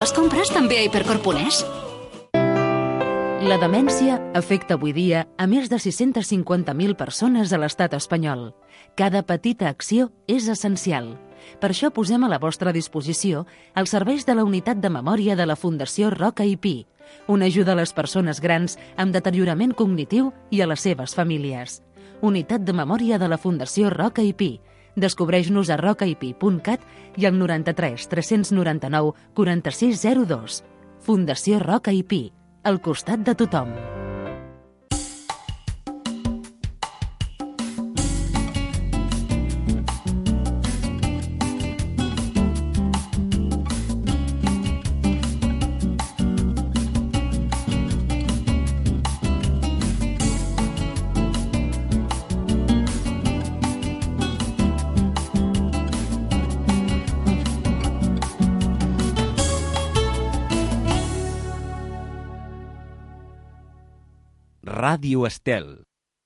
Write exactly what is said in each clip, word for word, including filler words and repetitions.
Les compres també a Hipercor.es? La demència afecta avui dia a més de sis-centes cinquanta mil persones a l'estat espanyol. Cada petita acció és essencial. Per això posem a la vostra disposició els serveis de la Unitat de Memòria de la Fundació Roca i Pi, una ajuda a les persones grans amb deteriorament cognitiu i a les seves famílies. Unitat de Memòria de la Fundació Roca i Pi. Descobreix-nos a rocaipi punt cat i al noranta-tres tres-cents noranta-nou quaranta-sis zero dos. Fundació Roca i Pi, al costat de tothom. Ràdio Estel.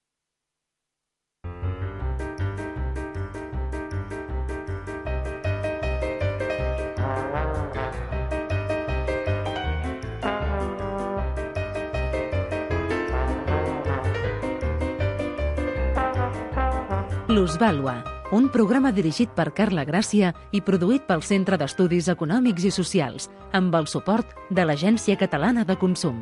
Plusvàlua, un programa dirigit per Carla Gràcia i produït pel Centre d'Estudis Econòmics i Socials, amb el suport de l'Agència Catalana de Consum.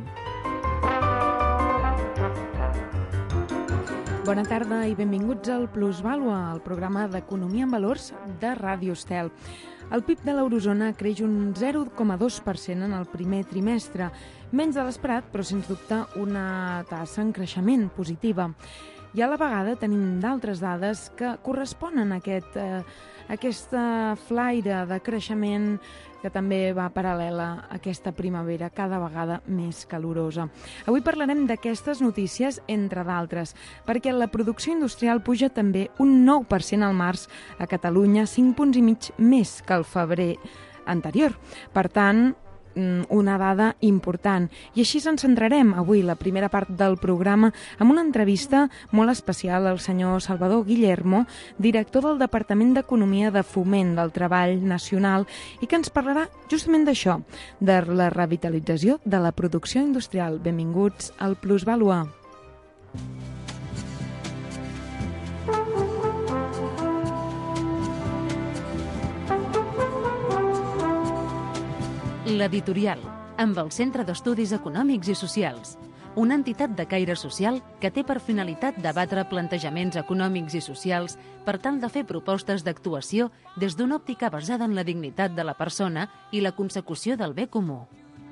Bona tarda i benvinguts al Plusvàlua, el programa d'Economia en Valors de Ràdio Estel. El P I B de l'eurozona creix un zero coma dos per cent en el primer trimestre, menys de l'esperat, però sens dubte una tassa en creixement positiva. I a la vegada tenim d'altres dades que corresponen a aquest, eh, aquesta flaire de creixement que també va paral·lela a aquesta primavera cada vegada més calorosa. Avui parlarem d'aquestes notícies, entre d'altres, perquè la producció industrial puja també un nou per cent al març a Catalunya, cinc punts i mig més que el febrer anterior. Per tant, una dada important. I així ens centrarem avui, la primera part del programa, amb una entrevista molt especial al senyor Salvador Guillermo, director del Departament d'Economia de Foment del Treball Nacional, i que ens parlarà justament d'això, de la revitalització de la producció industrial. Benvinguts al Plusvàlua. L'Editorial, amb el Centre d'Estudis Econòmics i Socials, una entitat de caire social que té per finalitat debatre plantejaments econòmics i socials per tal de fer propostes d'actuació des d'una òptica basada en la dignitat de la persona i la consecució del bé comú.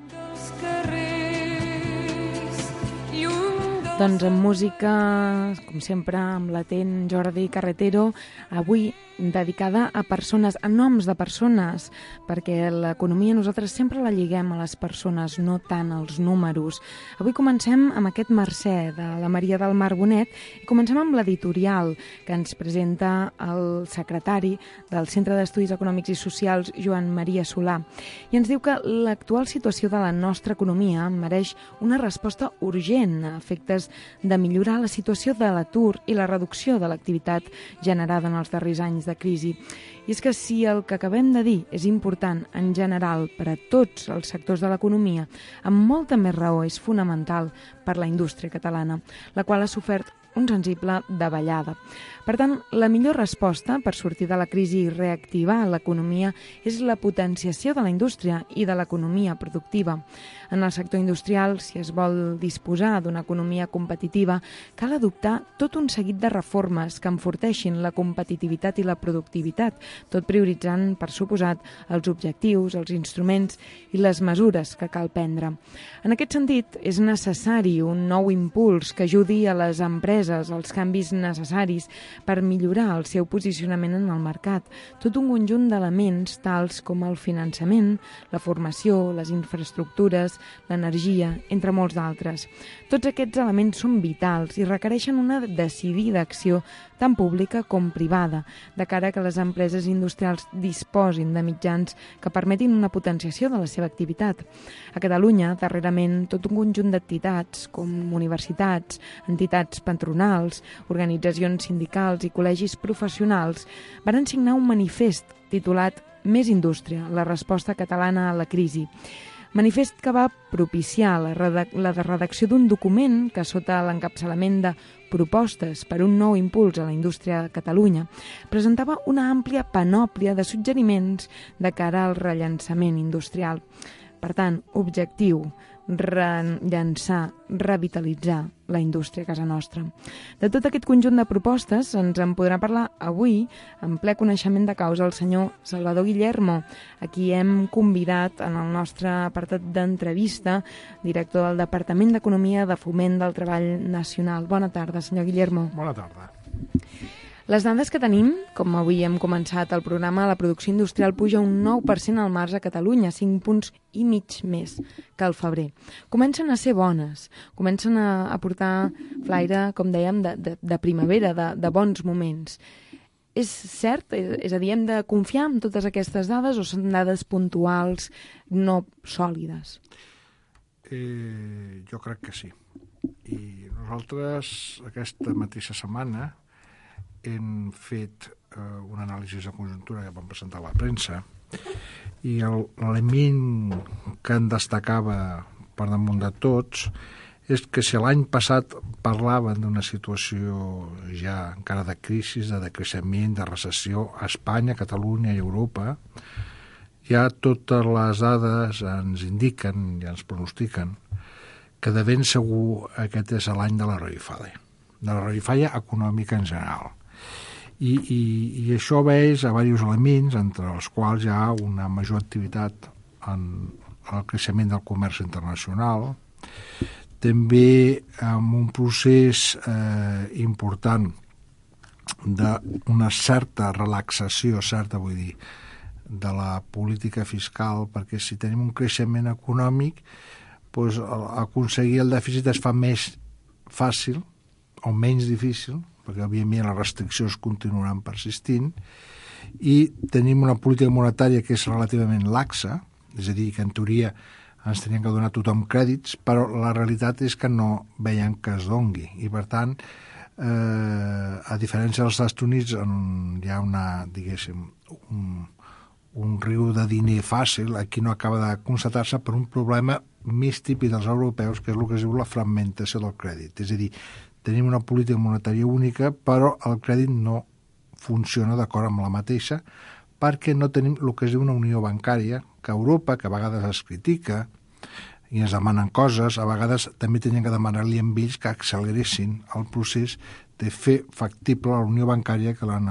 Doncs amb música, com sempre, amb l'atent Jordi Carretero, avui dedicada a persones, a noms de persones, perquè l'economia nosaltres sempre la lliguem a les persones, no tant als números. Avui comencem amb aquest Mercè de la Maria del Mar Bonet i comencem amb l'editorial que ens presenta el secretari del Centre d'Estudis Econòmics i Socials, Joan Maria Solà. I ens diu que l'actual situació de la nostra economia mereix una resposta urgent a efectes de millorar la situació de l'atur i la reducció de l'activitat generada en els darrers anys de crisi. I és que si el que acabem de dir és important en general per a tots els sectors de l'economia, amb molta més raó és fonamental per la indústria catalana, la qual ha sofert un sensible davallada. Per tant, la millor resposta per sortir de la crisi i reactivar l'economia és la potenciació de la indústria i de l'economia productiva. En el sector industrial, si es vol disposar d'una economia competitiva, cal adoptar tot un seguit de reformes que enforteixin la competitivitat i la productivitat, tot prioritzant, per suposat, els objectius, els instruments i les mesures que cal prendre. En aquest sentit, és necessari un nou impuls que ajudi a les empreses als canvis necessaris per millorar el seu posicionament en el mercat. Tot un conjunt d'elements tals com el finançament, la formació, les infraestructures, l'energia, entre molts d'altres. Tots aquests elements són vitals i requereixen una decidida acció tant pública com privada, de cara a que les empreses industrials disposin de mitjans que permetin una potenciació de la seva activitat. A Catalunya, darrerament, tot un conjunt d'entitats, com universitats, entitats patronals, organitzacions sindicals i col·legis professionals, van signar un manifest titulat Més indústria, la resposta catalana a la crisi. Manifest que va propiciar la, redac la redacció d'un document que, sota l'encapçalament de propostes per un nou impuls a la indústria de Catalunya, presentava una àmplia panòplia de suggeriments de cara al rellançament industrial. Per tant, objectiu, rellançar, revitalitzar la indústria a casa nostra. De tot aquest conjunt de propostes ens en podrà parlar avui, en ple coneixement de causa, el senyor Salvador Guillermo, a qui hem convidat en el nostre apartat d'entrevista, director del Departament d'Economia de Foment del Treball Nacional. Bona tarda, senyor Guillermo. Bona tarda. Les dades que tenim, com avui hem començat el programa, la producció industrial puja un nou per cent al març a Catalunya, cinc punts i mig més que al febrer. Comencen a ser bones, comencen a, a portar flaire, com dèiem, de, de, de primavera, de, de bons moments. És cert? És a dir, hem de confiar en totes aquestes dades o són dades puntuals, no sòlides? Eh, jo crec que sí. I nosaltres aquesta mateixa setmana hem fet eh, una anàlisi de conjuntura que vam presentar a la premsa i l'element que en destacava per damunt de tots és que si l'any passat parlaven d'una situació ja encara de crisi, de decreixement, de recessió a Espanya, Catalunya i Europa, ja totes les dades ens indiquen i ens pronostiquen que de ben segur aquest és l'any de la revifada, de la revifalla econòmica en general. I, i, i això obeix a diversos elements, entre els quals hi ha una major activitat en el creixement del comerç internacional, també amb un procés eh, important d'una certa relaxació, certa vull dir, de la política fiscal, perquè si tenim un creixement econòmic, doncs aconseguir el dèficit es fa més fàcil o menys difícil, perquè òbviament les restriccions continuaran persistint, i tenim una política monetària que és relativament laxa, és a dir, que en teoria ens tenien que donar tothom crèdits, però la realitat és que no veiem que es dongui, i per tant, eh, a diferència dels Estats Units, on hi ha una, diguéssim, un, un riu de diner fàcil, aquí no acaba de constatar-se per un problema més típic dels europeus, que és el que es diu la fragmentació del crèdit, és a dir, tenim una política monetària única, però el crèdit no funciona d'acord amb la mateixa, perquè no tenim el que es diu una unió bancària, que Europa, que a vegades es critica i ens demanen coses, a vegades també tenien que demanar-li a ells que acceleressin el procés de fer factible la unió bancària que l'han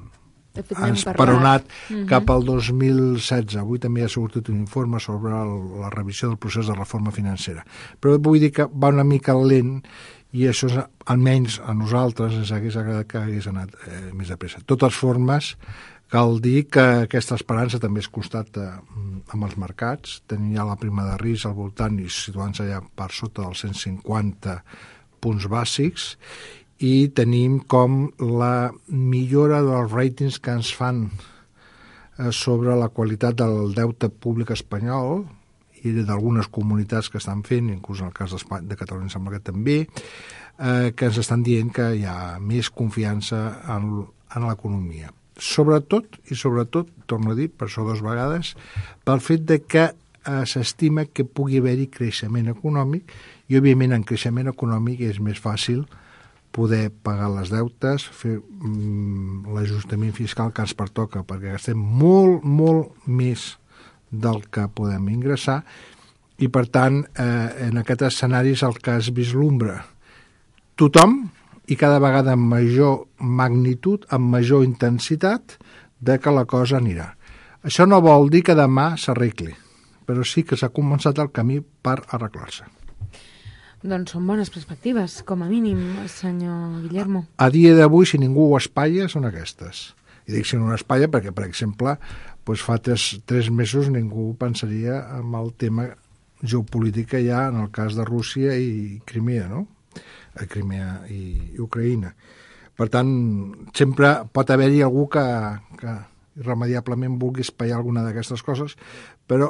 esperonat uh-huh. cap al dos mil setze. Avui també ha sortit un informe sobre el, la revisió del procés de reforma financera. Però vull dir que va una mica lent, i això, almenys a nosaltres, ens hagués agradat que hagués anat eh, més de pressa. De totes formes, cal dir que aquesta esperança també es constata amb els mercats. Tenim ja la prima de risc al voltant i situant-se ja per sota dels cent cinquanta punts bàsics, i tenim com la millora dels ratings que ens fan eh, sobre la qualitat del deute públic espanyol, i d'algunes comunitats que estan fent, inclús en el cas de Catalunya sembla que també, eh, que ens estan dient que hi ha més confiança en, en l'economia. Sobretot, i sobretot, torno a dir, per això dues vegades, pel fet de que eh, s'estima que pugui haver-hi creixement econòmic, i òbviament en creixement econòmic és més fàcil poder pagar les deutes, fer mm, l'ajustament fiscal que ens pertoca, perquè gastem molt, molt més del que podem ingressar, i per tant eh, en aquest escenari és el que es vislumbra tothom, i cada vegada amb major magnitud, amb major intensitat, de que la cosa anirà. Això no vol dir que demà s'arregli, però sí que s'ha començat el camí per arreglar-se. Doncs són bones perspectives, com a mínim, senyor Guillermo. A, a dia d'avui, si ningú ho espatlla, són aquestes. I dic si no ho espatlla perquè, per exemple, doncs fa tres, tres mesos ningú pensaria en el tema geopolític que hi ha en el cas de Rússia i Crimea, no? A Crimea i, i Ucraïna. Per tant, sempre pot haver-hi algú que, que irremediablement vulgui espaiar alguna d'aquestes coses, però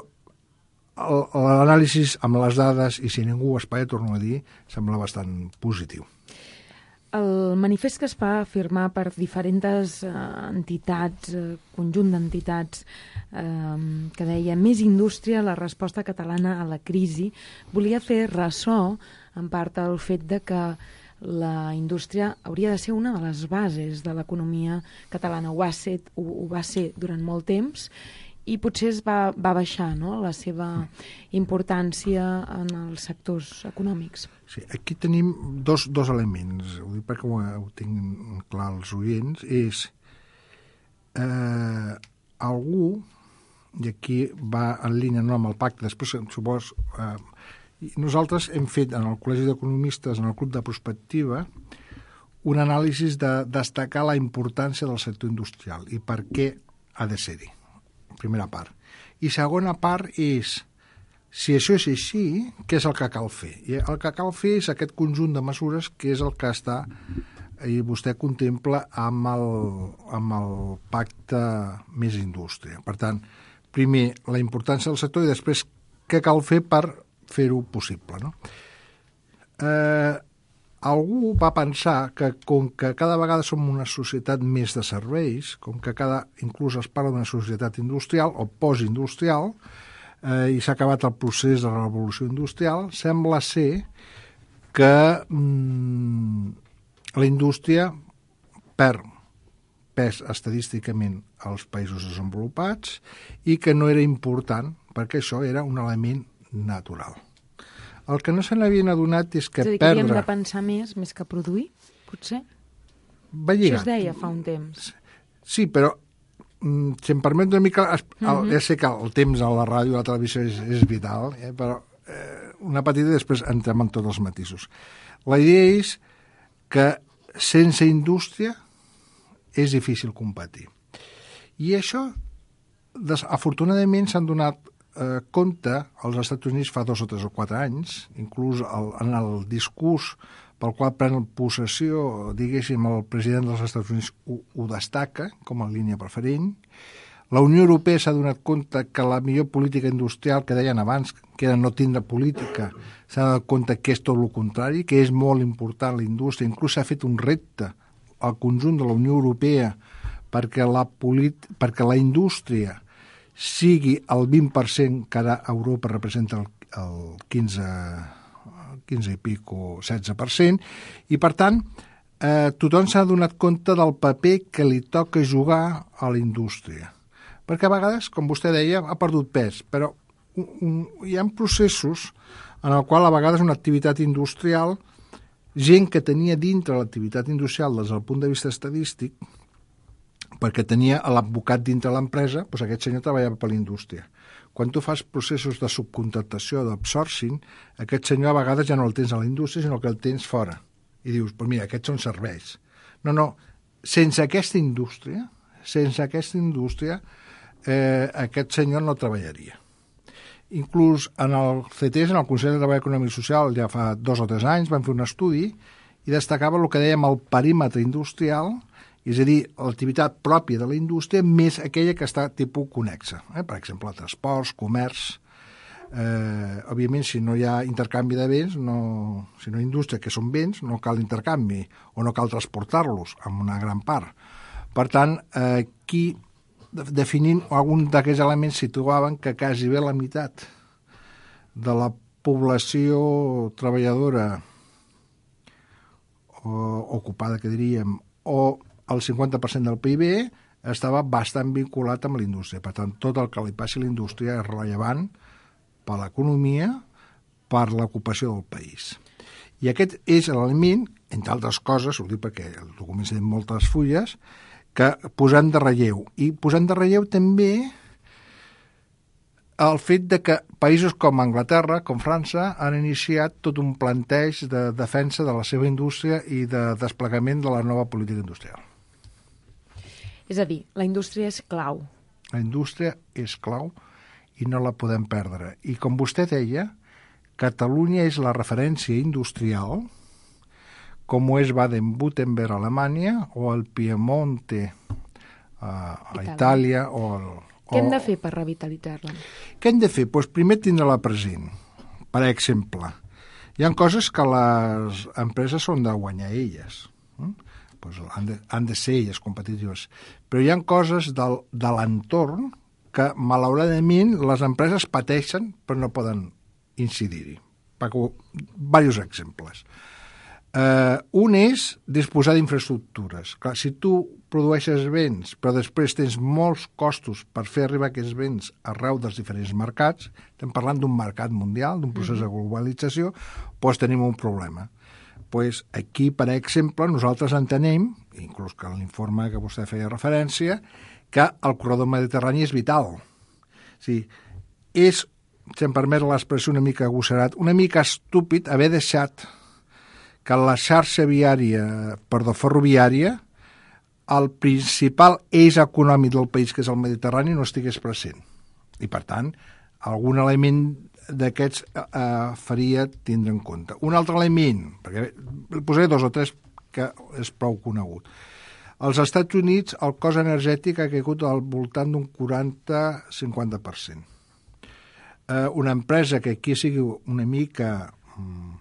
l'anàlisi amb les dades, i si ningú ho espaia, torno a dir, sembla bastant positiu. el manifest que es va firmar per diferents eh, entitats, eh, conjunt d'entitats, eh, que deia més indústria, la resposta catalana a la crisi, volia fer ressò en part el fet de que la indústria hauria de ser una de les bases de l'economia catalana. Ho va ser, ho, ho va ser durant molt temps i potser es va, va baixar, no?, la seva importància en els sectors econòmics. Sí, aquí tenim dos, dos elements, ho dic perquè ho, ho tinguin clar els oients, és eh, algú, i aquí va en línia no amb el pacte, després supos, eh, nosaltres hem fet en el Col·legi d'Economistes, en el Club de Prospectiva, un anàlisi de destacar la importància del sector industrial i per què ha de ser-hi, primera part. I segona part és, si això és així, què és el que cal fer? I el que cal fer és aquest conjunt de mesures que és el que està, i vostè contempla amb el, amb el pacte Més Indústria. Per tant, primer, la importància del sector i després què cal fer per fer-ho possible, no? Eh, algú va pensar que com que cada vegada som una societat més de serveis, com que cada, inclús es parla d'una societat industrial o postindustrial, eh, i s'ha acabat el procés de la revolució industrial, sembla ser que mm, la indústria perd pes estadísticament als països desenvolupats i que no era important perquè això era un element natural. El que no se n'havien adonat és que és a dir, que perdre... havíem de pensar més, més que produir, potser? Va lligar. Això es deia fa un temps. Sí, però si em permet una mica... El, Mhm. Ja sé que el temps a la ràdio i a la televisió és, és vital, eh, però eh, una petita i després entrem en tots els matisos. La idea és que sense indústria és difícil competir. I això, des, afortunadament, s'han donat eh, compte als Estats Units fa dos o tres o quatre anys, inclús el, en el discurs pel qual pren possessió, diguéssim, el president dels Estats Units ho, ho destaca com a línia preferent. La Unió Europea s'ha donat compte que la millor política industrial que deien abans, que era no tindre política, s'ha donat compte que és tot el contrari, que és molt important la indústria. Inclús s'ha fet un repte al conjunt de la Unió Europea perquè la, polit... perquè la indústria sigui el vint per cent que ara Europa representa el, el quinze, quinze i pico, setze per cent, i per tant eh, tothom s'ha donat compte del paper que li toca jugar a la indústria. Perquè a vegades, com vostè deia, ha perdut pes, però un, un, hi ha processos en el qual a vegades una activitat industrial, gent que tenia dintre l'activitat industrial des del punt de vista estadístic, perquè tenia l'advocat dintre l'empresa, doncs aquest senyor treballava per la indústria. Quan tu fas processos de subcontractació, d'absourcing, aquest senyor a vegades ja no el tens a la indústria, sinó que el tens fora. I dius, però mira, aquests són serveis. No, no, sense aquesta indústria, sense aquesta indústria, eh, aquest senyor no treballaria. Inclús en el C T S, en el Consell de Treball Econòmic i Social, ja fa dos o tres anys, vam fer un estudi i destacava el que dèiem el perímetre industrial, és a dir, l'activitat pròpia de la indústria més aquella que està tipus connexa. Eh? Per exemple, transports, comerç. Eh, òbviament, si no hi ha intercanvi de béns, no, si no hi ha indústria, que són béns, no cal intercanvi o no cal transportar-los en una gran part. Per tant, eh, aquí, definint algun d'aquests elements, situaven que quasi bé la meitat de la població treballadora o ocupada, que diríem, o el cinquanta per cent del P I B estava bastant vinculat amb la indústria. Per tant, tot el que li passi a la indústria és rellevant per l'economia, per l'ocupació del país. I aquest és l'element, entre altres coses, ho dic perquè el document té moltes fulles, que posem de relleu. I posem de relleu també el fet de que països com Anglaterra, com França, han iniciat tot un planteig de defensa de la seva indústria i de desplegament de la nova política industrial. És a dir, la indústria és clau. La indústria és clau i no la podem perdre. I com vostè deia, Catalunya és la referència industrial, com ho és Baden-Württemberg a Alemanya o el Piemonte a, a Itàlia. O el, Què hem o... de fer per revitalitzar-la? Què hem de fer? Pues primer tindre-la present. Per exemple, hi ha coses que les empreses són de guanyar elles. doncs han, de, han de ser elles competitives. Però hi ha coses del, de l'entorn que, malauradament, les empreses pateixen però no poden incidir-hi. Diversos exemples. Uh, un és disposar d'infraestructures. Clar, si tu produeixes béns, però després tens molts costos per fer arribar aquests béns arreu dels diferents mercats, estem parlant d'un mercat mundial, d'un procés de globalització, doncs tenim un problema. Pues aquí, per exemple, nosaltres entenem, inclús que en l'informe que vostè feia referència, que el corredor mediterrani és vital. O sigui, és, si em permet l'expressió una mica agosserat, una mica estúpid haver deixat que la xarxa viària, perdó, ferroviària, el principal eix econòmic del país, que és el Mediterrani, no estigués present. I, per tant, algun element d'aquests eh, faria tindre en compte. Un altre element, perquè posaré dos o tres que és prou conegut. Als Estats Units el cost energètic ha caigut al voltant d'un quaranta a cinquanta per cent. Eh, una empresa que aquí sigui una mica mm,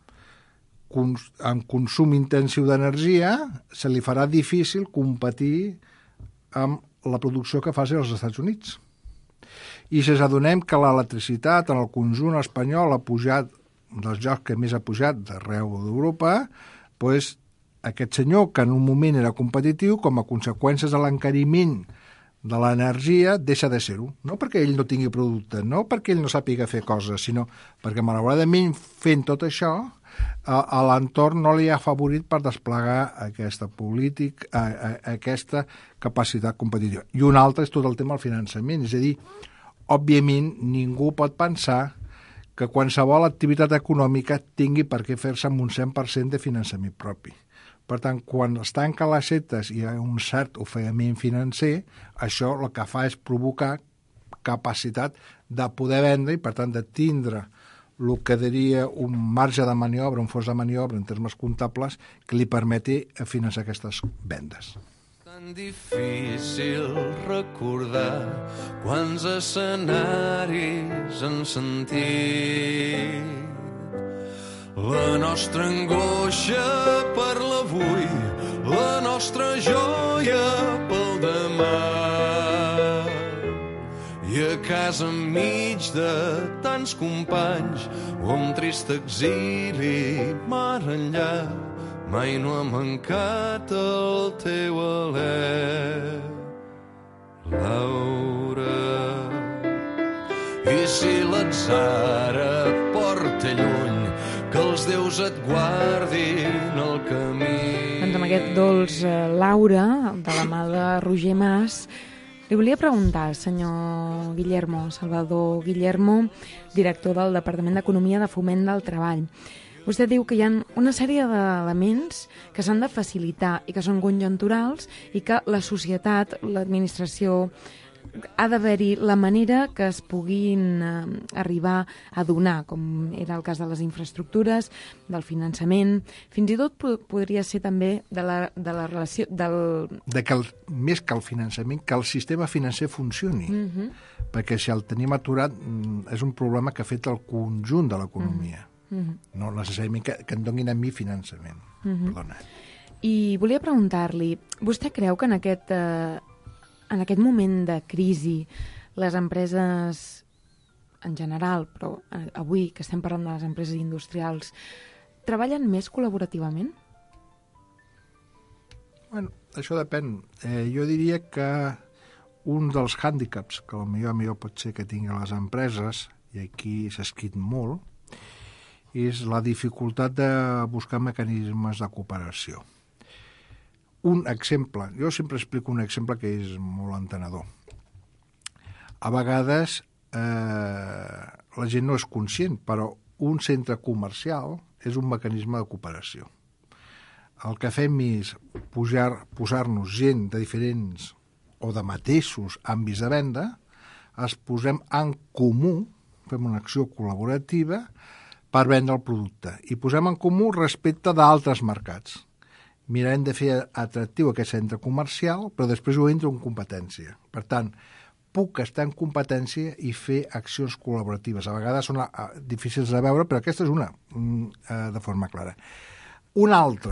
amb consum intensiu d'energia, se li farà difícil competir amb la producció que faci als Estats Units. I si ens adonem que l'electricitat en el conjunt espanyol ha pujat dels llocs que més ha pujat d'arreu d'Europa, doncs aquest senyor, que en un moment era competitiu, com a conseqüències de l'encariment de l'energia, deixa de ser-ho. No perquè ell no tingui producte, no perquè ell no sàpiga fer coses, sinó perquè, malauradament, fent tot això, a, a l'entorn no li ha afavorit per desplegar aquesta política, a, a, aquesta capacitat competitiva. I un altre és tot el tema del finançament, és a dir, òbviament ningú pot pensar que qualsevol activitat econòmica tingui per què fer-se amb un cent per cent de finançament propi. Per tant, quan es tanquen les setes i hi ha un cert ofegament financer, això el que fa és provocar capacitat de poder vendre i, per tant, de tindre el que diria un marge de maniobra, un fons de maniobra en termes comptables que li permeti finançar aquestes vendes. Tan difícil recordar quants escenaris han sentit. La nostra angoixa per l'avui, la nostra joia pel demà. I a casa enmig de tants companys o un trist exili mar enllà, mai no ha mancat el teu alè, Laura. I si l'atzar et porta lluny, que els déus et guardin el camí. Doncs amb aquest dolç eh, Laura, de la mà de Roger Mas, li volia preguntar, senyor Guillermo, Salvador Guillermo, director del Departament d'Economia de Foment del Treball. Vostè diu que hi ha una sèrie d'elements que s'han de facilitar i que són conjunturals i que la societat, l'administració, ha d'haver-hi la manera que es puguin eh, arribar a donar, com era el cas de les infraestructures, del finançament, fins i tot po podria ser també de la, de la relació... Del... De que el, més que el finançament, que el sistema financer funcioni, uh -huh. perquè si el tenim aturat és un problema que afecta el conjunt de l'economia, uh -huh. no necessàriament que, que em donin a mi finançament. Uh -huh. Perdona. I volia preguntar-li, vostè creu que en aquest... Eh, en aquest moment de crisi, les empreses en general, però avui que estem parlant de les empreses industrials, treballen més col·laborativament? Bueno, això depèn. Eh, jo diria que un dels hàndicaps que potser millor pot ser que tinguin les empreses, i aquí s'ha escrit molt, és la dificultat de buscar mecanismes de cooperació. Un exemple, jo sempre explico un exemple que és molt entenedor. A vegades eh, la gent no és conscient, però un centre comercial és un mecanisme de cooperació. El que fem és pujar, posar-nos gent de diferents o de mateixos àmbits de venda, es posem en comú, fem una acció col·laborativa per vendre el producte i posem en comú respecte d'altres mercats. Mirarem de fer atractiu aquest centre comercial, però després ho entro en competència. Per tant, puc estar en competència i fer accions col·laboratives. A vegades són difícils de veure, però aquesta és una, de forma clara. Una altra,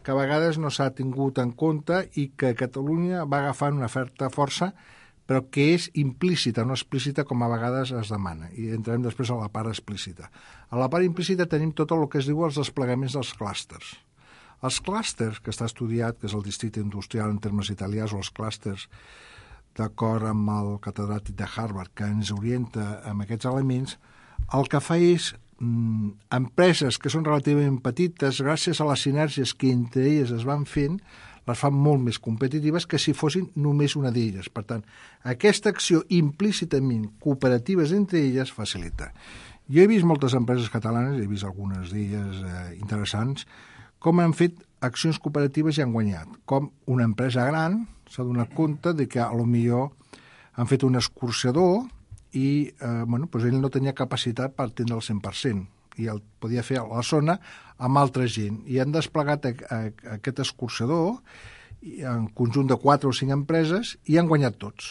que a vegades no s'ha tingut en compte i que Catalunya va agafant una certa força, però que és implícita, no explícita com a vegades es demana. I entrem després a la part explícita. A la part implícita tenim tot el que es diu els desplegaments dels clústers. Els clústers, que està estudiat, que és el districte industrial en termes italians, o els clústers, d'acord amb el catedràtic de Harvard, que ens orienta amb aquests elements, el que fa és mm, empreses que són relativament petites, gràcies a les sinergies que entre elles es van fent, les fan molt més competitives que si fossin només una d'elles. Per tant, aquesta acció implícitament cooperatives entre elles facilita. Jo he vist moltes empreses catalanes, he vist algunes d'elles eh, interessants, com han fet accions cooperatives i han guanyat. Com una empresa gran s'ha donat compte de que a lo millor han fet un escorxador i eh, bueno, doncs ell no tenia capacitat per atendre el cent per cent i el podia fer a la zona amb altra gent. I han desplegat a, a, a aquest escorxador en conjunt de quatre o cinc empreses i han guanyat tots.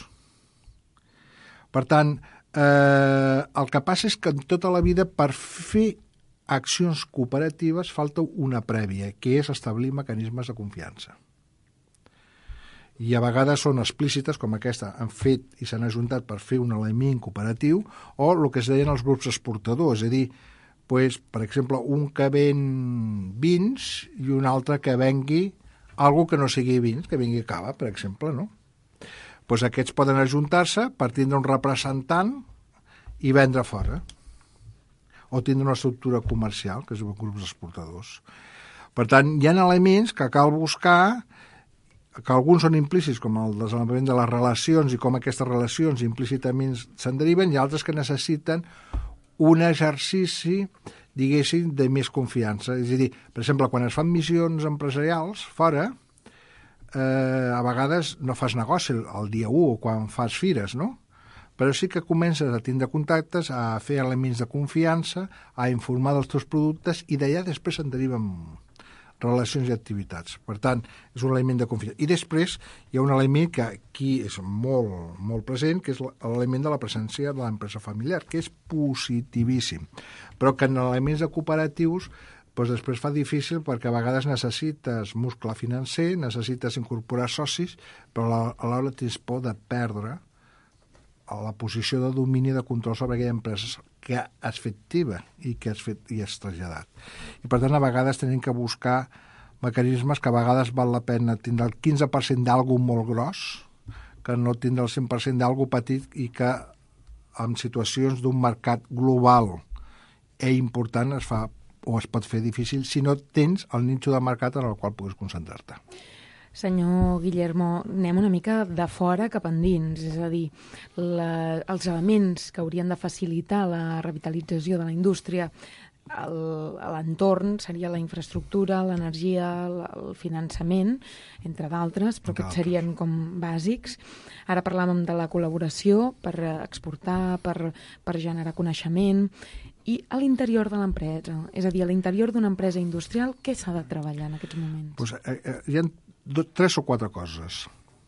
Per tant, eh, el que passa és que en tota la vida per fer accions cooperatives falta una prèvia, que és establir mecanismes de confiança. I a vegades són explícites, com aquesta, han fet i s'han ajuntat per fer un element cooperatiu, o el que es deien els grups exportadors, és a dir, pues, per exemple, un que ven vins i un altre que vengui algo que no sigui vins, que vengui cava, per exemple, no? Pues aquests poden ajuntar-se per tindre un representant i vendre fora, o tindre una estructura comercial, que és grups exportadors. Per tant, hi ha elements que cal buscar, que alguns són implícits, com el desenvolupament de les relacions i com aquestes relacions implícitament se'n deriven, i altres que necessiten un exercici, diguéssim, de més confiança. És a dir, per exemple, quan es fan missions empresarials fora, eh, a vegades no fas negoci el dia u o quan fas fires, no? Però sí que comences a tindre contactes, a fer elements de confiança, a informar dels teus productes i d'allà després se'n deriven relacions i activitats. Per tant, és un element de confiança. I després hi ha un element que aquí és molt, molt present, que és l'element de la presència de l'empresa familiar, que és positivíssim, però que en elements de cooperatius doncs després fa difícil perquè a vegades necessites muscle financer, necessites incorporar socis, però alhora tens por de perdre a la posició de domini de control sobre aquella empresa que has fet teva i que has fet i has traslladat. I per tant, a vegades tenim que buscar mecanismes que a vegades val la pena tindre el quinze per cent d'algú molt gros que no tindre el cent per cent d'algú petit i que en situacions d'un mercat global i important es fa o es pot fer difícil si no tens el nínxol de mercat en el qual puguis concentrar-te. Senyor Guillermo, anem una mica de fora cap endins, és a dir, la, els elements que haurien de facilitar la revitalització de la indústria a l'entorn seria la infraestructura, l'energia, el finançament, entre d'altres, però aquests serien com bàsics. Ara parlàvem de la col·laboració per exportar, per, per generar coneixement, i a l'interior de l'empresa, és a dir, a l'interior d'una empresa industrial, què s'ha de treballar en aquests moments? Pues, eh, eh, hi ha tres o quatre coses.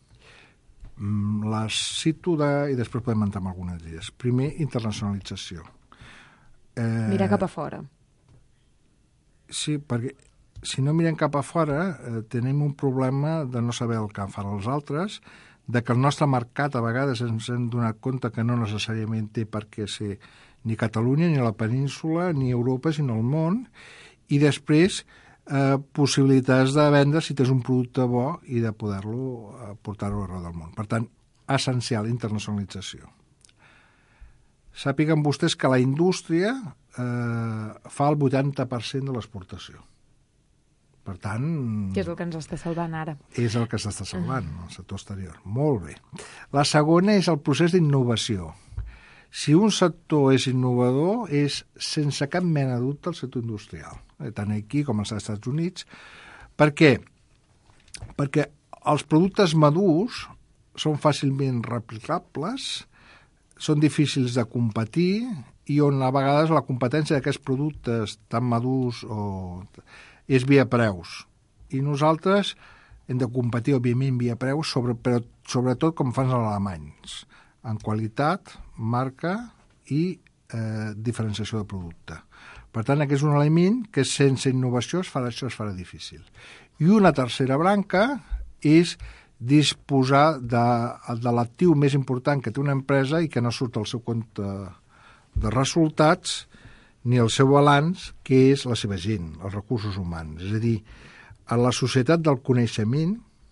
Les cito de, i després podem entrar en algunes d'elles. Primer, internacionalització. Eh, Mirar cap a fora. Sí, perquè si no mirem cap a fora eh, tenim un problema de no saber el que fan els altres, de que el nostre mercat a vegades ens hem donat compte que no necessàriament té per què ser ni Catalunya, ni la península, ni Europa, sinó el món, i després eh, possibilitats de vendre si tens un producte bo i de poder-lo eh, portar-lo arreu del món. Per tant, essencial, internacionalització. Sàpiguen vostès que la indústria eh, fa el vuitanta per cent de l'exportació. Per tant... Que és el que ens està salvant ara. És el que s'està salvant, el sector exterior. Molt bé. La segona és el procés d'innovació. Si un sector és innovador, és sense cap mena de dubte el sector industrial, eh, tant aquí com als Estats Units. Per què? Perquè els productes madurs són fàcilment replicables, són difícils de competir i on a vegades la competència d'aquests productes tan madurs o... és via preus. I nosaltres hem de competir, òbviament, via preus, sobre, però sobretot com fan els alemanys, en qualitat, marca i eh, diferenciació de producte. Per tant, aquest és un element que sense innovació es farà, això es farà difícil. I una tercera branca és disposar de, de l'actiu més important que té una empresa i que no surt al seu compte de resultats ni el seu balanç, que és la seva gent, els recursos humans. És a dir, a la societat del coneixement,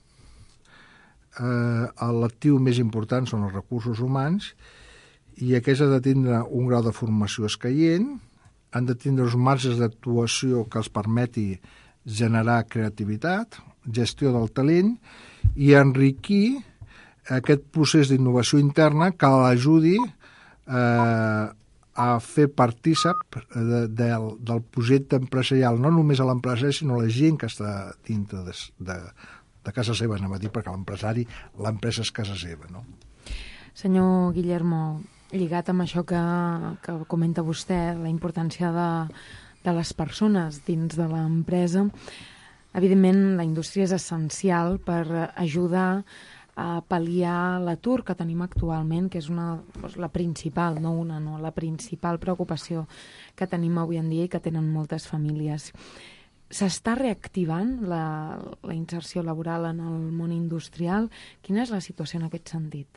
eh, l'actiu més important són els recursos humans i aquests han de tindre un grau de formació escaient, han de tindre uns marges d'actuació que els permeti generar creativitat, gestió del talent i enriquir aquest procés d'innovació interna que l'ajudi eh, a fer partícip de, de, del projecte empresarial, no només a l'empresari, sinó a la gent que està dintre de, de, de casa seva, anem a dir, perquè l'empresari, l'empresa és casa seva, no? Senyor Guillermo, lligat amb això que, que comenta vostè, la importància de, de les persones dins de l'empresa, evidentment, la indústria és essencial per ajudar a pal·liar l'atur que tenim actualment, que és una, doncs, la principal, no una, no, la principal preocupació que tenim avui en dia i que tenen moltes famílies. S'està reactivant la, la inserció laboral en el món industrial? Quina és la situació en aquest sentit?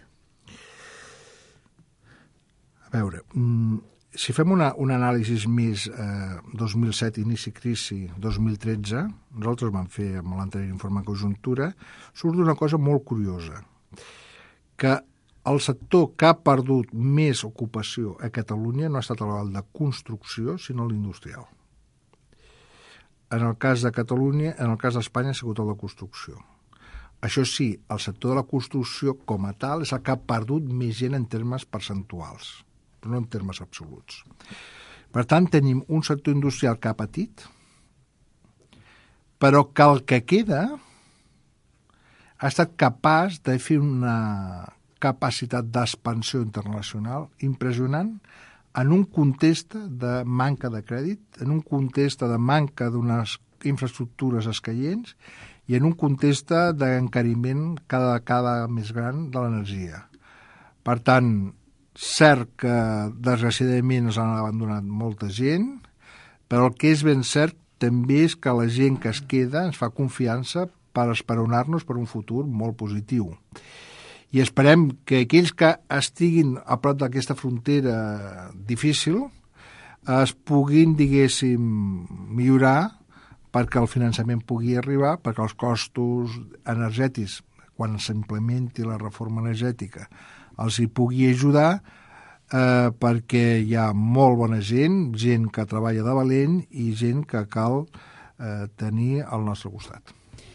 A veure, si fem una, un anàlisi més eh, dos mil set, inici crisi, dos mil tretze, nosaltres vam fer amb l'anterior informe de conjuntura, surt una cosa molt curiosa, que el sector que ha perdut més ocupació a Catalunya no ha estat el de construcció, sinó l'industrial. En el cas de Catalunya, en el cas d'Espanya ha sigut el de construcció. Això sí, el sector de la construcció com a tal és el que ha perdut més gent en termes percentuals, però no en termes absoluts. Per tant, tenim un sector industrial que ha patit, però que el que queda ha estat capaç de fer una capacitat d'expansió internacional impressionant en un context de manca de crèdit, en un context de manca d'unes infraestructures escaients i en un context d'encariment cada cada més gran de l'energia. Per tant, cert que desgraciadament ens han abandonat molta gent, però el que és ben cert també és que la gent que es queda ens fa confiança per esperonar-nos per un futur molt positiu. I esperem que aquells que estiguin a prop d'aquesta frontera difícil es puguin, diguéssim, millorar perquè el finançament pugui arribar, perquè els costos energètics, quan s'implementi la reforma energètica, els hi pugui ajudar, eh, perquè hi ha molt bona gent, gent que treballa de valent i gent que cal eh, tenir al nostre costat.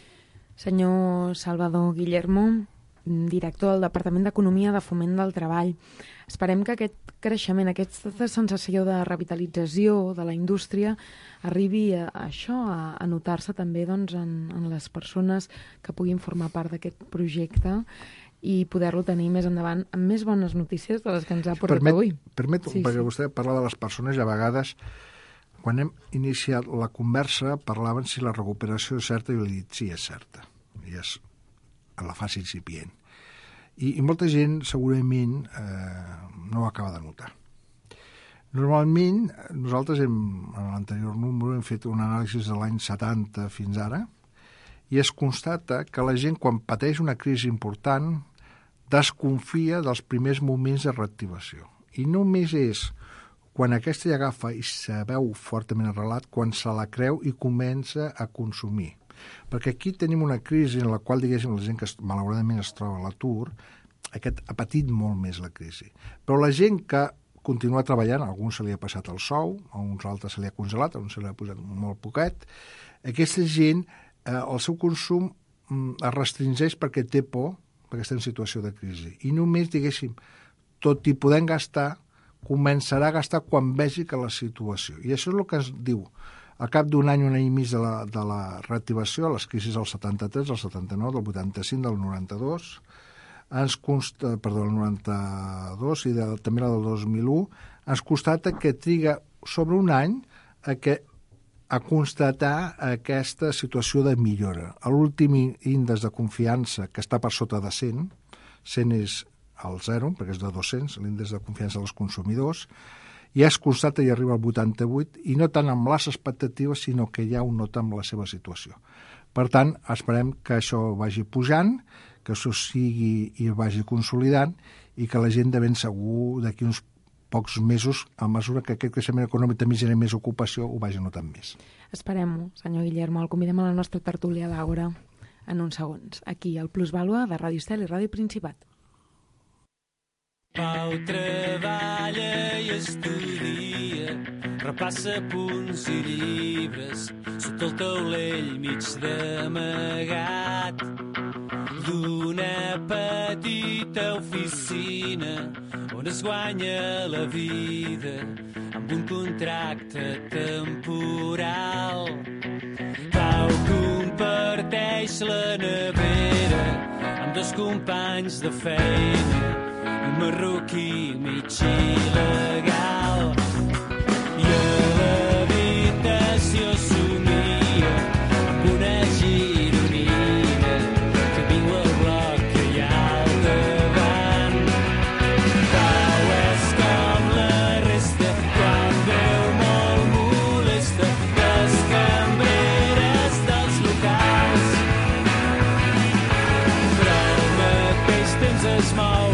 Senyor Salvador Guillermo, director del Departament d'Economia de Foment del Treball, esperem que aquest creixement, aquesta sensació de revitalització de la indústria arribi a, a això, a, a notar-se també doncs, en, en les persones que puguin formar part d'aquest projecte i poder-lo tenir més endavant amb més bones notícies de les que ens ha portat Permet, avui. Permet, sí, perquè sí. Vostè parla de les persones i a vegades, quan hem iniciat la conversa, parlaven si la recuperació és certa i jo li he dit sí, és certa. I és a la fase incipient. I, i molta gent segurament eh, no ho acaba de notar. Normalment, nosaltres hem, en l'anterior número hem fet un anàlisi de l'any setanta fins ara i es constata que la gent quan pateix una crisi important desconfia dels primers moments de reactivació. I només és quan aquesta ja agafa i se veu fortament arrelat, quan se la creu i comença a consumir. Perquè aquí tenim una crisi en la qual, diguéssim, la gent que malauradament es troba a l'atur, aquest ha patit molt més la crisi. Però la gent que continua treballant, a alguns se li ha passat el sou, a uns altres se li ha congelat, a uns se li ha posat molt poquet, aquesta gent, eh, el seu consum mm, es restringeix perquè té por, perquè està en situació de crisi. I només, diguéssim, tot i podem gastar, començarà a gastar quan vegi que la situació. I això és el que es diu. Al cap d'un any, un any i mig de la, de la reactivació, les crisis del setanta-tres, del setanta-nou, del vuitanta-cinc, del noranta-dos, ens consta, perdó, el noranta-dos i de, també la del dos mil u, ens constata que triga sobre un any a, que, a constatar aquesta situació de millora. L'últim índex de confiança, que està per sota de cent, cent és el zero, perquè és de dos-cents, l'índex de confiança dels consumidors, i es constata i arriba al vuitanta-vuit, i no tant amb les expectatives, sinó que ja ho nota amb la seva situació. Per tant, esperem que això vagi pujant, que això sigui i vagi consolidant i que la gent de ben segur d'aquí uns pocs mesos, a mesura que aquest creixement econòmic també generi més ocupació, ho vagi notant més. Esperem-ho, senyor Guillermo. El convidem a la nostra tertúlia a l'Àgora en uns segons. Aquí, al Plusvàlua de Ràdio Estel i Ràdio Principat. Pau treballa i estudia, repassa punts i llibres, sota el taulell mig d'amagat d'una petita oficina on es guanya la vida amb un contracte temporal. Pau comparteix la nevera amb dos companys de feina, un marroquí mig il·legal, i a l'habitació somia amb una gironina que viu al bloc que hi ha al davant. Pau és com la resta quan veu molt molesta les cambreres dels locals, però al mateix temps es mou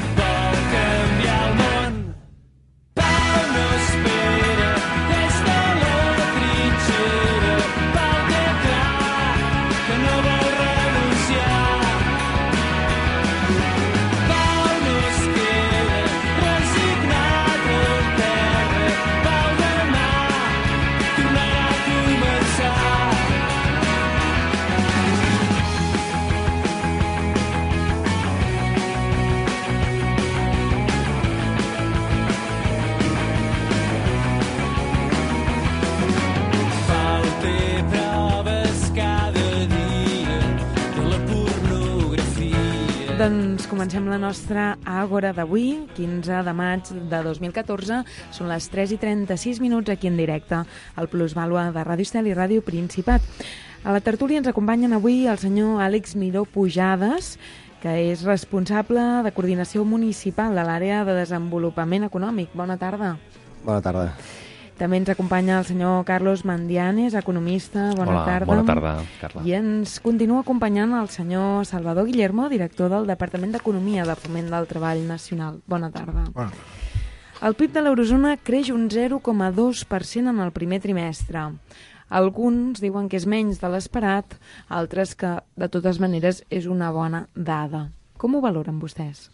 Doncs comencem la nostra Àgora d'avui, quinze de maig de dos mil catorze. Són les tres i trenta-sis minuts aquí en directe al Plusvàlua de Ràdio Estel i Ràdio Principat. A la tertúlia ens acompanyen avui el senyor Àlex Miró Pujades, que és responsable de coordinació municipal de l'àrea de desenvolupament econòmic. Bona tarda. Bona tarda. També ens acompanya el senyor Carlos Mandianes, economista. Bona Hola, tarda. Bona tarda, Carla. I ens continua acompanyant el senyor Salvador Guillermo, director del Departament d'Economia de Foment del Treball Nacional. Bona tarda. Bona tarda. El P I B de l'eurozona creix un zero coma dos per cent en el primer trimestre. Alguns diuen que és menys de l'esperat, altres que, de totes maneres, és una bona dada. Com ho valoren vostès?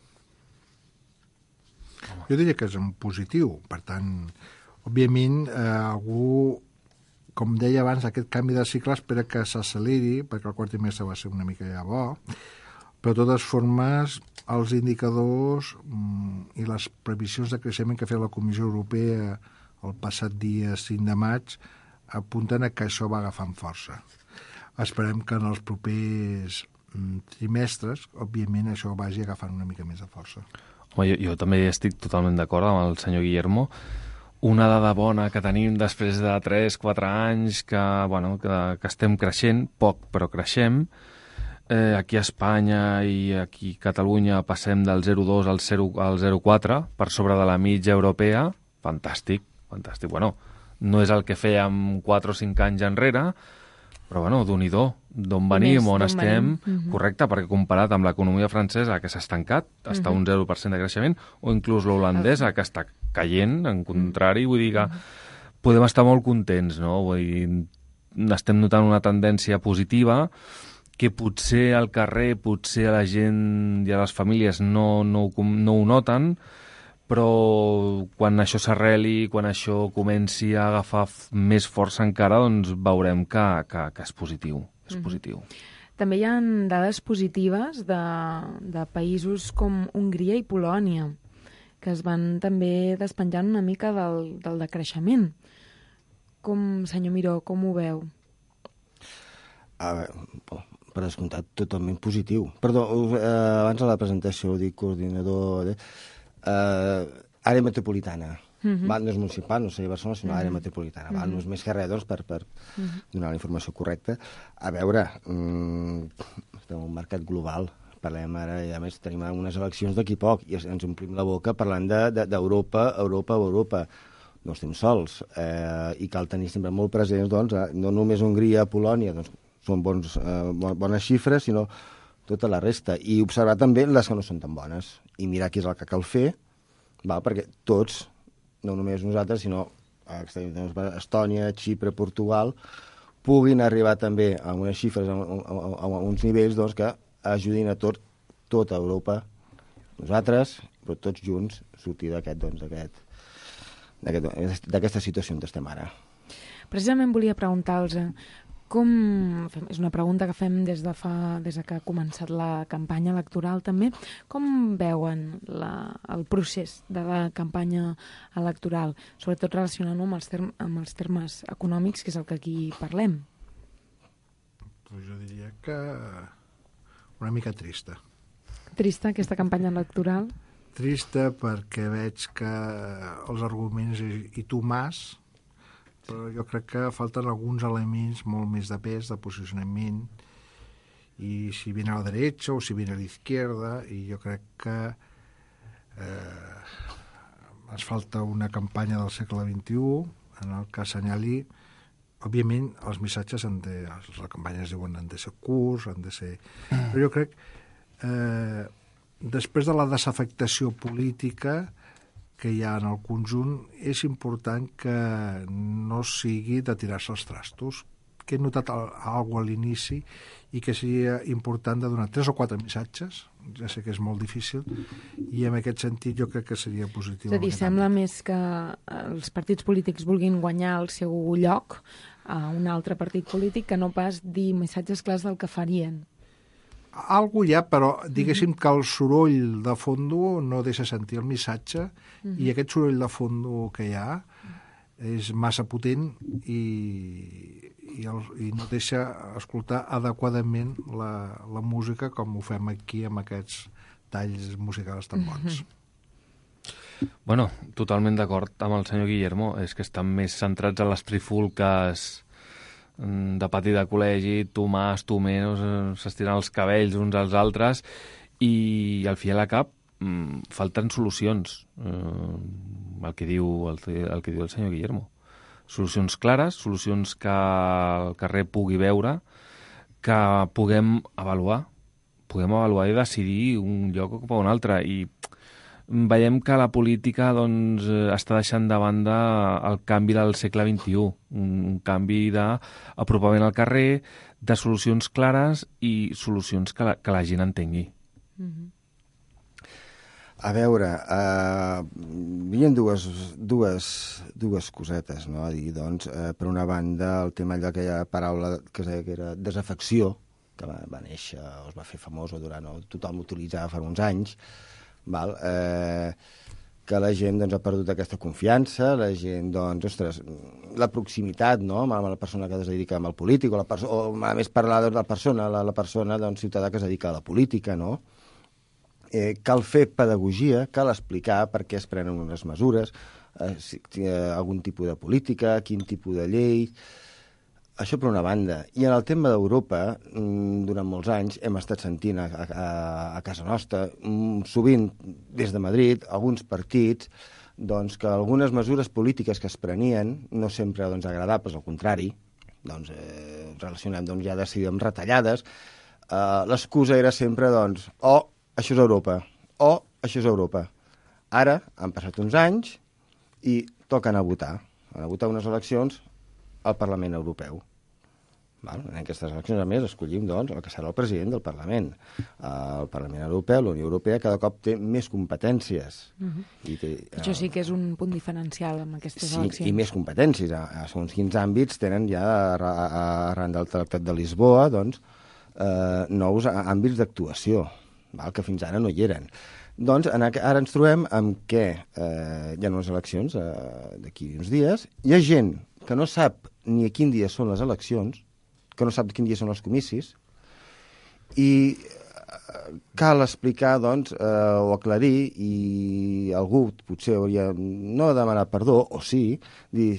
Jo diria que és un positiu, per tant, òbviament, eh, algú, com deia abans, aquest canvi de cicle espera que s'acceleri, perquè el quart trimestre va ser una mica ja bo, però de totes formes, els indicadors mm, i les previsions de creixement que ha fet la Comissió Europea el passat dia cinc de maig apunten a que això va agafant força. Esperem que en els propers mm, trimestres, òbviament, això vagi agafant una mica més de força. Home, jo, jo també estic totalment d'acord amb el senyor Guillermo. Una dada bona que tenim després de tres quatre anys que, bueno, que, que estem creixent, poc però creixem. Eh, aquí a Espanya i aquí a Catalunya passem del zero coma dos al zero coma quatre per sobre de la mitja europea. Fantàstic, fantàstic. Bueno, no és el que fèiem quatre o cinc anys enrere, però bueno, d'un-i-do, d'on venim, on estem, uh-huh. Correcte, perquè comparat amb l'economia francesa, que s'ha estancat, està uh-huh. un zero per cent de creixement, o inclús l'holandesa, que està caient, en contrari, vull dir que podem estar molt contents, no? Vull dir, estem notant una tendència positiva que potser al carrer, potser a la gent i a les famílies no, no, no ho noten, però quan això s'arreli, quan això comenci a agafar més força encara, doncs veurem que, que, que és positiu. És mm-hmm. positiu. També hi ha dades positives de, de països com Hongria i Polònia, que es van també despenjant una mica del, del decreixement. Com, senyor Miró, com ho veu? A veure, per descomptat, totalment positiu. Perdó, eh, abans de la presentació ho dic coordinador... De... Uh, àrea metropolitana. Uh-huh. Va, no és municipal, no seria Barcelona, sinó uh-huh. àrea metropolitana. Va, uh-huh. No és més que res, doncs, per, per uh-huh. donar la informació correcta. A veure, um, estem en un mercat global, parlem ara, i a més tenim unes eleccions d'aquí poc, i ens omplim la boca parlant d'Europa, de, de, Europa, Europa. No estem sols, eh, i cal tenir sempre molt presents, doncs, no només Hongria, Polònia, doncs, són bons, eh, bones xifres, sinó tota la resta. I observar també les que no són tan bones. I mirar què és el que cal fer, val? Perquè tots, no només nosaltres, sinó Estònia, Xipre, Portugal, puguin arribar també a unes xifres, a, a, a, a uns nivells doncs, que ajudin a tot, tota Europa, nosaltres, però tots junts, sortir d'aquest, doncs, d'aquest, d'aquest, d'aquesta situació on estem ara. Precisament volia preguntar-los com... És una pregunta que fem des de fa, des de que ha començat la campanya electoral també. Com veuen la, el procés de la campanya electoral, sobretot relacionant-ho amb, els term, amb els termes econòmics, que és el que aquí parlem? Pues jo diria que una mica trista. Trista, aquesta campanya electoral? Trista perquè veig que els arguments i, i tu mas, però jo crec que falten alguns elements molt més de pes, de posicionament, i si viene a la derecha o si viene a la izquierda, i jo crec que eh, ens falta una campanya del segle vint-i-u en el que assenyali, òbviament, els missatges, han de, les campanyes diuen han de ser curts, han de ser... Però jo crec, eh, després de la desafectació política que hi ha en el conjunt, és important que no sigui de tirar-se els trastos, que he notat alguna cosa a l'inici i que seria important de donar tres o quatre missatges, ja sé que és molt difícil, i en aquest sentit jo crec que seria positiu. És a dir, sembla més que els partits polítics vulguin guanyar el seu lloc a un altre partit polític que no pas dir missatges clars del que farien. Algo hi ha, però diguéssim que el soroll de fondo no deixa sentir el missatge, uh-huh. i aquest soroll de fondo que hi ha és massa potent i, i, el, i no deixa escoltar adequadament la, la música com ho fem aquí amb aquests talls musicals tan bons. Uh-huh. Bueno, totalment d'acord amb el senyor Guillermo, és que estan més centrats en les trifulques de pati de col·legi, tu més, tu menys, s'estiren els cabells uns als altres, i al fi a la cap mm, falten solucions, eh, el, que diu, el, el que diu el senyor Guillermo. Solucions clares, solucions que el carrer pugui veure, que puguem avaluar, puguem avaluar i decidir un lloc o un altre, i veiem que la política doncs, està deixant de banda el canvi del segle vint-i-u, un, un canvi d'apropament al carrer, de solucions clares i solucions que la, que la gent entengui. Mm-hmm. A veure, uh, hi ha dues, dues, dues cosetes, no? A dir, doncs, uh, per una banda, el tema d'aquella paraula que era desafecció, que va, va néixer, o es va fer famosa durant, o tothom utilitzava fa uns anys, val? Eh, que la gent doncs, ha perdut aquesta confiança, la gent, doncs, ostres, la proximitat, no?, amb la persona que es dedica al polític, o, la perso- o a més parlar de la persona, la, la persona, doncs, ciutadà que es dedica a la política, no? Eh, cal fer pedagogia, cal explicar per què es prenen unes mesures, eh, si, eh, algun tipus de política, quin tipus de llei... Això per una banda. I en el tema d'Europa, durant molts anys, hem estat sentint a, a, a casa nostra, sovint des de Madrid, alguns partits, doncs, que algunes mesures polítiques que es prenien no sempre doncs, agradables, al contrari, doncs, eh, relacionant doncs, ja decidíem retallades, eh, l'excusa era sempre, doncs, o oh, això és Europa, o oh, això és Europa. Ara han passat uns anys i toca anar a votar. Anar a votar unes eleccions al Parlament Europeu. Val? En aquestes eleccions, a més, escollim doncs, el que serà el president del Parlament. El Parlament Europeu, la Unió Europea, cada cop té més competències. Uh-huh. I té, Això sí que és un punt diferencial amb aquestes sí, eleccions. I més competències. A segons quins àmbits tenen ja, arran del Tractat de Lisboa, doncs, eh, nous àmbits d'actuació, val? Que fins ara no hi eren. Doncs ara ens trobem amb que eh, hi ha unes eleccions eh, d'aquí uns dies, hi ha gent que no sap ni a quin dia són les eleccions, que no sap quin dia són els comicis, i cal explicar, doncs, eh, o aclarir, i algú potser hauria no demanar perdó, o sí, dir,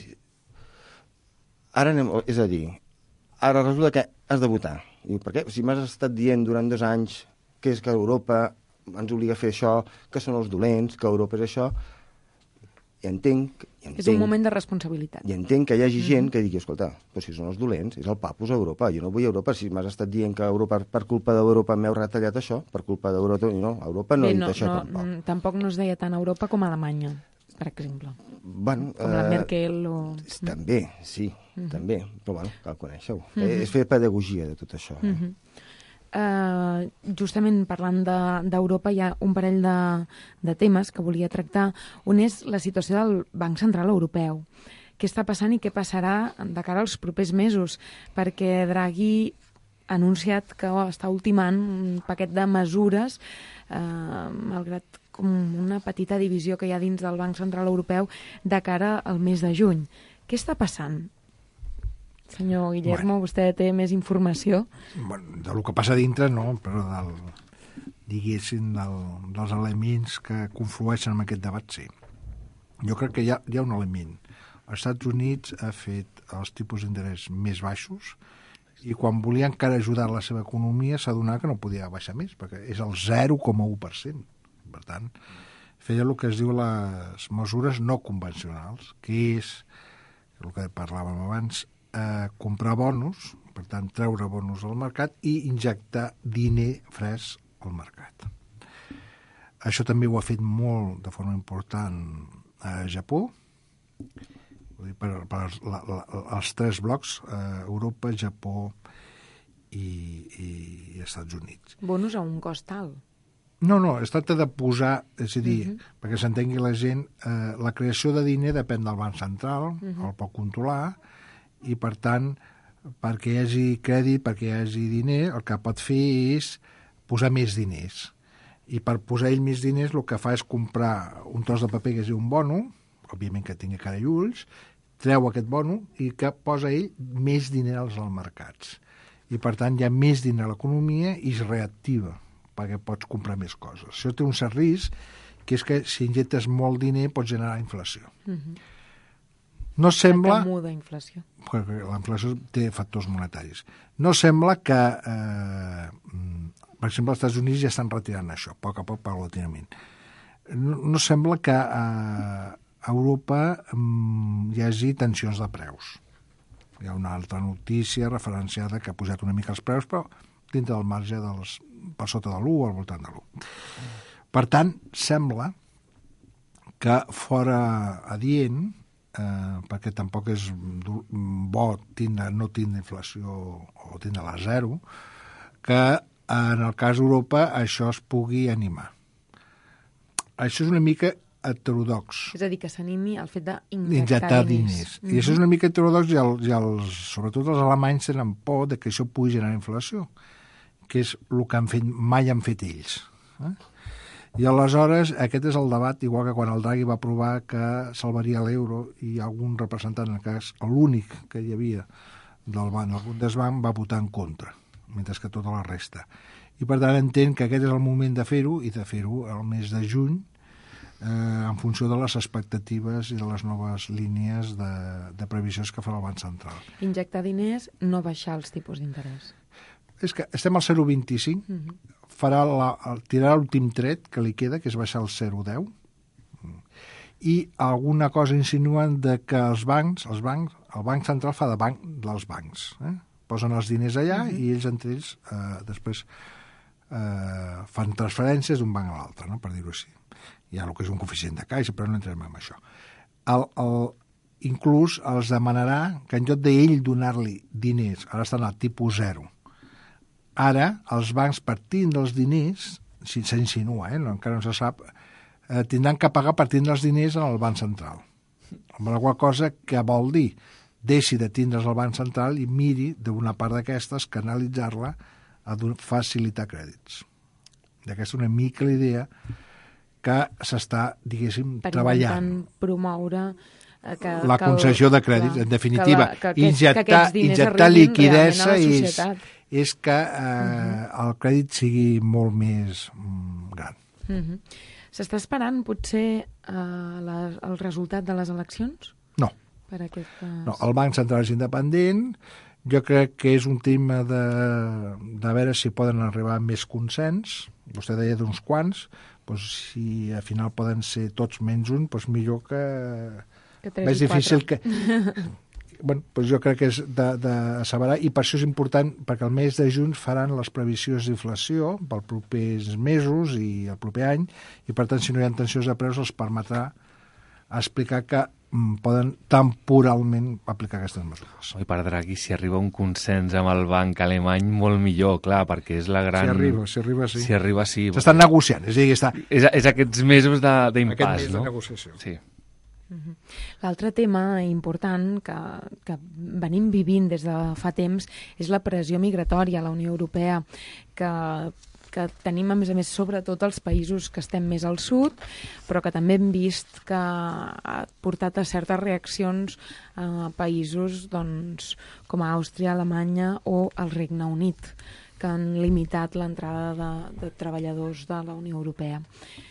ara anem, és a dir, ara resulta que has de votar. I per què? Si m'has estat dient durant dos anys que és que Europa ens obliga a fer això, que són els dolents, que Europa és això, I entenc, i entenc... És un moment de responsabilitat. I entenc que hi hagi gent que digui, escolta, però si són els dolents, és el papus a Europa. Jo no vull Europa, si m'has estat dient que Europa, per culpa d'Europa m'heu retallat això, per culpa d'Europa... No, Europa no Bé, ha dit no, això no, tampoc. Tampoc no es deia tant Europa com Alemanya, per exemple. Bueno, Com la eh, Merkel o... També, sí, Mhm. també. Però bueno, cal conèixer-ho. Mhm. Eh, És fer pedagogia de tot això. Eh? Mhm. Uh, justament parlant de- d'Europa hi ha un parell de, de temes que volia tractar. Un és la situació del Banc Central Europeu. Què està passant i què passarà de cara als propers mesos? Perquè Draghi ha anunciat que està ultimant un paquet de mesures, eh, malgrat com una petita divisió que hi ha dins del Banc Central Europeu de cara al mes de juny. Què està passant? Senyor Guillermo, bueno, vostè té més informació. Bueno, del que passa dintre, no, però del, diguéssim, del, dels elements que conflueixen en aquest debat, sí. Jo crec que hi ha, hi ha un element. Els Estats Units ha fet els tipus d'interès més baixos i quan volia encara ajudar la seva economia s'ha donat que no podia baixar més, perquè és el zero coma u per cent. Per tant, feia el que es diu les mesures no convencionals, que és el que parlàvem abans, eh, comprar bonus, per tant, treure bonus al mercat i injectar diner fresc al mercat. Això també ho ha fet molt de forma important a Japó, vull dir, per, per la, la, els tres blocs, eh, Europa, Japó i, i, i Estats Units. Bonus a un cost alt. No, no, es tracta de posar, és a dir, uh Mhm. -huh. perquè s'entengui la gent, eh, la creació de diner depèn del Banc Central, uh Mhm. -huh. el pot controlar, i per tant, perquè hi hagi crèdit, perquè hi hagi diner, el que pot fer és posar més diners. I per posar ell més diners el que fa és comprar un tros de paper que es diu un bono, òbviament que tingui cara i ulls, treu aquest bono i que posa ell més diners als mercats. I per tant hi ha més diner a l'economia i es reactiva, perquè pots comprar més coses. Això té un cert risc, que és que si injectes molt diner pots generar inflació. Uh -huh. No sembla... La temuda inflació. Perquè la inflació té factors monetaris. No sembla que, eh, per exemple, els Estats Units ja estan retirant això, a poc a poc, paulatinament. No, no sembla que a Europa mm, hi hagi tensions de preus. Hi ha una altra notícia referenciada que ha pujat una mica els preus, però dintre del marge dels, per sota de l'u o al voltant de l'u. Per tant, sembla que fora adient, eh, perquè tampoc és bo tindre, no tindre inflació o tindre la zero, que en el cas d'Europa això es pugui animar. Això és una mica heterodox. És a dir, que s'animi al fet d'injectar Injectar diners. diners. I això és una mica heterodox i, el, i els, sobretot els alemanys tenen por de que això pugui generar inflació, que és el que han fet, mai han fet ells. Eh? I aleshores aquest és el debat, igual que quan el Draghi va provar que salvaria l'euro i algun representant, en el cas l'únic que hi havia del banc, el Bundesbank, va votar en contra, mentre que tota la resta. I per tant entenc que aquest és el moment de fer-ho i de fer-ho al mes de juny, eh, en funció de les expectatives i de les noves línies de, de previsions que farà el Banc Central. Injectar diners, no baixar els tipus d'interès. És que estem al zero coma vint-i-cinc, uh -huh. farà la, el, tirarà l'últim tret que li queda, que és baixar el zero coma deu, i alguna cosa insinuen de que els bancs, els bancs, el Banc Central fa de banc dels bancs. Eh? Posen els diners allà uh -huh. i ells entre ells eh, després eh, fan transferències d'un banc a l'altre, no? Per dir-ho així. Hi ha el que és un coeficient de caixa, però no entrem en això. El, el, inclús els demanarà que en lloc d'ell donar-li diners, ara estan al tipus zero, ara els bancs partint dels diners, si s'insinua, eh? no, encara no se sap, eh, tindran que pagar partint dels diners en el Banc Central. Amb la qual cosa que vol dir deixi de tindre's al Banc Central i miri d'una part d'aquestes canalitzar-la a facilitar crèdits. I aquesta és una mica la idea que s'està, diguéssim, per treballant. Per promoure eh, que, la concessió de crèdits, clar, en definitiva, que la, que injectar, que injectar liquidesa és, és que eh, uh-huh. el crèdit sigui molt més mm, gran. Uh-huh. S'està esperant, potser, eh, la, el resultat de les eleccions? No. Per aquestes... No, el Banc Central és independent. Jo crec que és un tema de, de veure si poden arribar a més consens. Vostè deia d'uns quants, doncs, si al final poden ser tots menys un, doncs millor que... Que tres més i difícil quatre. que... Bueno, doncs jo crec que és d'asseverar, i per això és important, perquè el mes de juny faran les previsions d'inflació pels propers mesos i el proper any, i per tant, si no hi ha tensions de preus, els permetrà explicar que mm, poden temporalment aplicar aquestes mesures. I per Draghi, si arriba un consens amb el banc alemany, molt millor, clar, perquè és la gran... Si arriba, si arriba, sí. Si arriba, sí. S'estan negociant, és a dir, està... És, és aquests mesos de- d'impàs, Aquest mes no? de negociació. Sí. L'altre tema important que, que venim vivint des de fa temps és la pressió migratòria a la Unió Europea, que, que tenim, a més a més, sobretot els països que estem més al sud, però que també hem vist que ha portat a certes reaccions a països doncs, com a Àustria, Alemanya o el Regne Unit, que han limitat l'entrada de, de treballadors de la Unió Europea.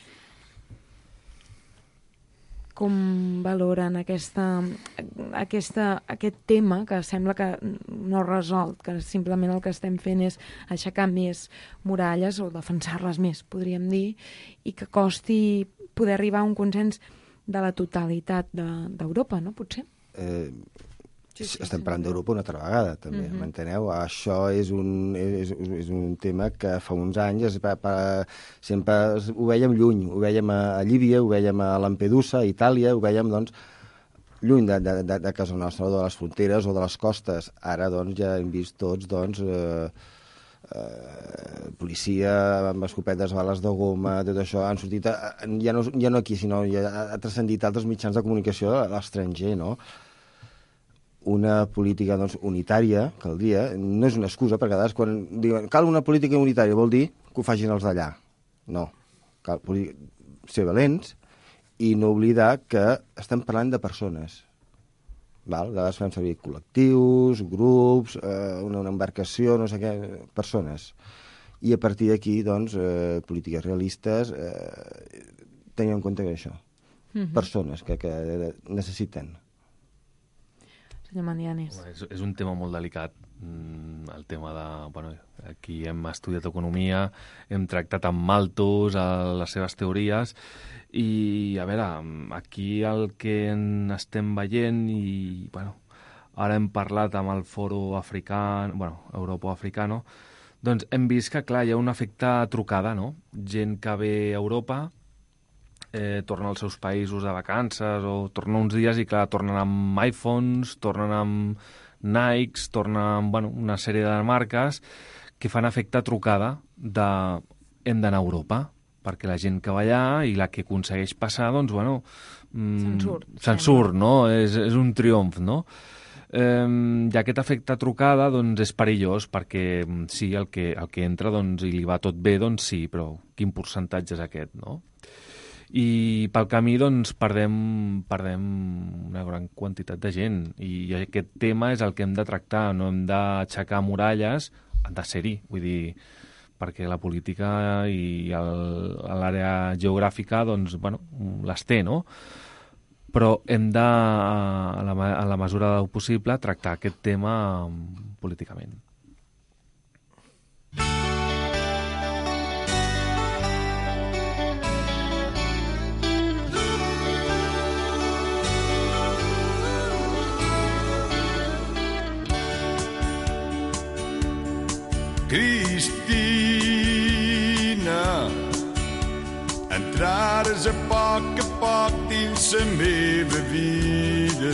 Com valoren aquesta, aquesta, aquest tema que sembla que no resolt, que simplement el que estem fent és aixecar més muralles o defensar-les més, podríem dir, i que costi poder arribar a un consens de la totalitat d'Europa, no? Potser? Eh, Sí, sí, estem sí, parlant sí. d'Europa una altra vegada, també, Mhm. m'enteneu? Això és un, és, és un tema que fa uns anys es va, pa, sempre es- ho vèiem lluny, ho vèiem a, a Llívia, ho vèiem a Lampedusa, a Itàlia, ho vèiem, doncs, lluny de, de, de, de casa nostra, o de les fronteres o de les costes. Ara, doncs, ja hem vist tots, doncs, eh, eh, policia amb escopetes, bales de goma, tot això, han sortit, a, ja, no, ja no aquí, sinó ja ha transcendit altres mitjans de comunicació a l'estranger, no? Una política, doncs, unitària, caldria, no és una excusa, perquè a vegades quan diuen cal una política unitària, vol dir que ho facin els d'allà. No, cal poli- ser valents i no oblidar que estem parlant de persones. Val? A vegades fem servir col·lectius, grups, eh, una, una embarcació, no sé què, persones. I a partir d'aquí, doncs, eh, polítiques realistes, eh, tenint en compte que això, Mhm. persones que, que necessiten. Senyor Mandianes. És, és un tema molt delicat, mm, el tema de... Bueno, aquí hem estudiat economia, hem tractat amb Malthus a les seves teories, i, a veure, aquí el que en estem veient, i, bueno, ara hem parlat amb el Foro Africà, bueno, Europo-Africano, doncs hem vist que, clar, hi ha un efecte trucada, no? Gent que ve a Europa, eh, torna als seus països de vacances o torna uns dies i, clar, tornen amb iPhones, tornen amb Nikes, tornen amb, bueno, una sèrie de marques que fan efecte trucada de hem d'anar a Europa, perquè la gent que va allà i la que aconsegueix passar, doncs, bueno... Mm, Se'n surt. Se'n surt, no? És, és un triomf, no? Eh, I aquest efecte trucada, doncs, és perillós, perquè sí, el que, el que entra, doncs, i li va tot bé, doncs sí, però quin percentatge és aquest, no? I pel camí, doncs, perdem, perdem una gran quantitat de gent, i aquest tema és el que hem de tractar, no hem d'aixecar muralles, han de ser-hi, vull dir, perquè la política i el- l'àrea geogràfica, doncs, bueno, les té, no? Però hem de, a la, ma- a la mesura del possible, tractar aquest tema mm, políticament. Cristina, entrares a poc a poc dins la meva vida.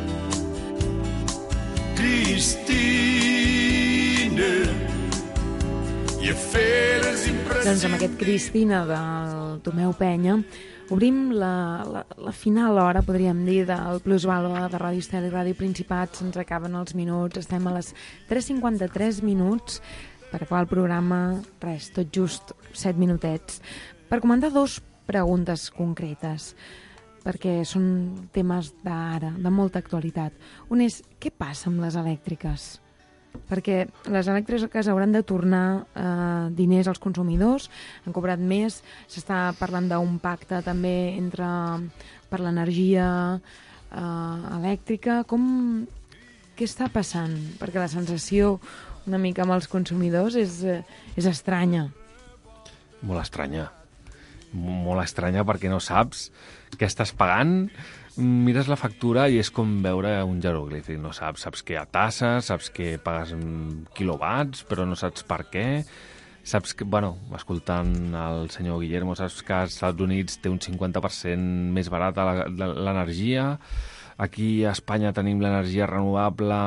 Cristina, i a fer les impressions... Doncs amb aquest Cristina del Tomeu Penya obrim la, la, la final hora, podríem dir, del Plusvàlua de Ràdio Estel i Ràdio Principat. Se'ns acaben els minuts, estem a les tres cinquanta-tres minuts per acabar el programa, res, tot just set minutets, per comentar dos preguntes concretes, perquè són temes d'ara, de molta actualitat. Un és, què passa amb les elèctriques? Perquè les elèctriques hauran de tornar eh, diners als consumidors, han cobrat més, s'està parlant d'un pacte també entre per l'energia eh, elèctrica. Com, què està passant? Perquè la sensació una mica amb els consumidors és, eh, és estranya. Molt estranya. molt estranya perquè no saps què estàs pagant, mires la factura i és com veure un jeroglífic, no saps, saps que hi ha tasses, saps que pagues quilowatts, però no saps per què, saps que, bueno, escoltant el senyor Guillermo, saps que als Estats Units té un cinquanta per cent més barata l'energia. Aquí a Espanya tenim l'energia renovable,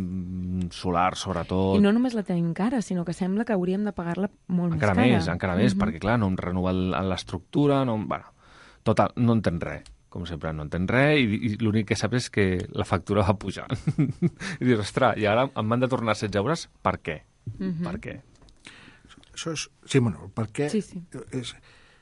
solar sobretot. I no només la tenim cara, sinó que sembla que hauríem de pagar-la molt encara més cara. Més, encara més, mm-hmm. perquè clar, no hem renovat l'estructura, no, bueno, total, no entens res. Com sempre, no entens res i, i l'únic que saps és que la factura va pujar. I dius, ostres, i ara em van de tornar setze euros? Per què? Mm-hmm. Per què? Això és... Sí, bueno, per què... Sí, sí. És...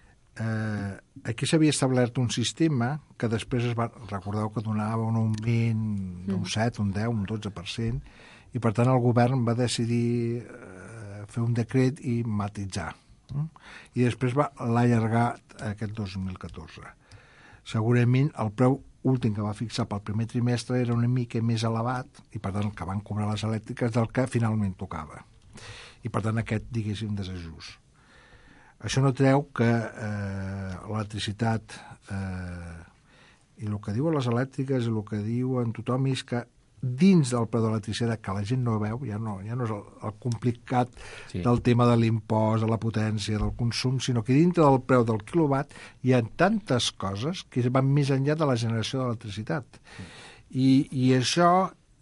Eh, aquí s'havia establert un sistema que després es va, recordeu que donava un augment d'un set, un deu, un dotze per cent, i per tant el govern va decidir eh, fer un decret i matitzar. Mm? I després va l'allargar aquest dos mil catorze. Segurament el preu últim que va fixar pel primer trimestre era una mica més elevat i per tant el que van cobrar les elèctriques del que finalment tocava. I per tant aquest, diguéssim, desajust. Això no treu que eh, l'electricitat eh, i el que diuen les elèctriques i el que diuen tothom és que dins del preu de l'electricitat, que la gent no veu, ja no, ja no és el, el complicat sí. del tema de l'impost, de la potència, del consum, sinó que dintre del preu del quilowatt hi ha tantes coses que van més enllà de la generació d'electricitat. I, i això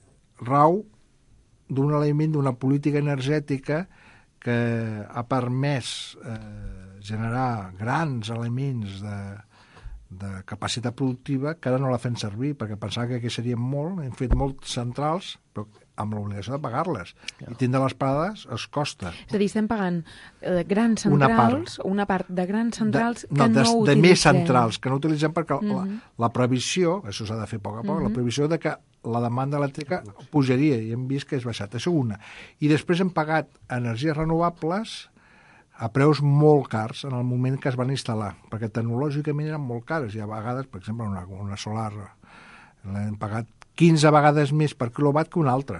rau d'un element, d'una política energètica que ha permès eh, generar grans elements de, de capacitat productiva que ara no la fem servir, perquè pensava que aquí serien molt, hem fet molts centrals, però amb l'obligació de pagar-les. Ja. I tindre les parades es costa. És a dir, estem pagant eh, grans centrals, una part, una part de grans centrals de, no, que de, no de utilitzem. més centrals que no utilitzem perquè uh-huh. la, la previsió, això s'ha de fer a poc a poc, uh-huh. la previsió de que la demanda elèctrica pujaria i hem vist que és baixat. Això una. I després hem pagat energies renovables a preus molt cars en el moment que es van instal·lar, perquè tecnològicament eren molt cares i a vegades, per exemple, una, una solar l'hem pagat quinze vegades més per quilowatt que una altra.